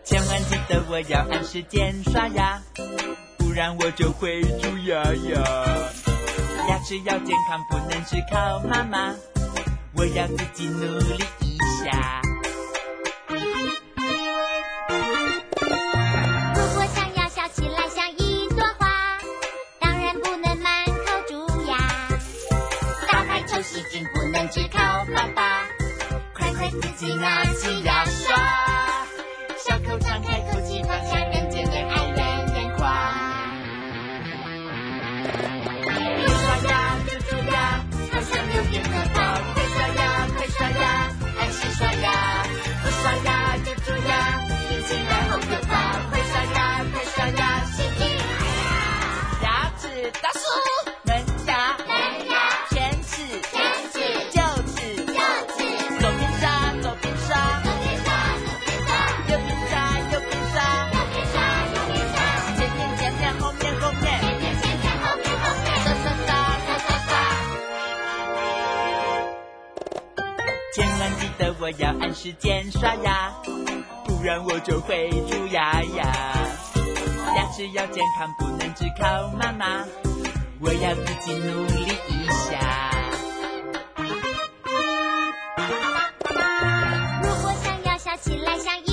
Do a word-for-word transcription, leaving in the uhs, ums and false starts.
千万记得我要按时间刷牙，不然我就会蛀牙牙。牙齿要健康，不能只靠妈妈，我要自己努力一下。 如果想要笑起来像一朵花，当然不能满口蛀牙。大排臭细菌不能只靠爸爸，快快自己拿起牙刷。小口张开口气，放下人间恋爱人眼眶。不刷牙就蛀牙，好像有点可怕。快刷牙，快刷牙，按时刷牙。不刷牙就蛀牙，听起来好可怕。快刷牙，快刷牙，细菌来呀！ 牙齿大叔，门牙， 门牙， 犬齿， 犬齿， 臼齿， 臼齿， 左边刷，左边刷， 左边刷，左边刷， 右边刷，右边刷， 右边刷，右边刷， 前面前面后面后面， 前面前面后面后面， 刷刷刷刷刷刷。千万记得我要按时间刷牙，不然我就会蛀牙牙。牙齿要健康，不能只靠妈妈，我要自己努力一下。 如果想要笑起来像一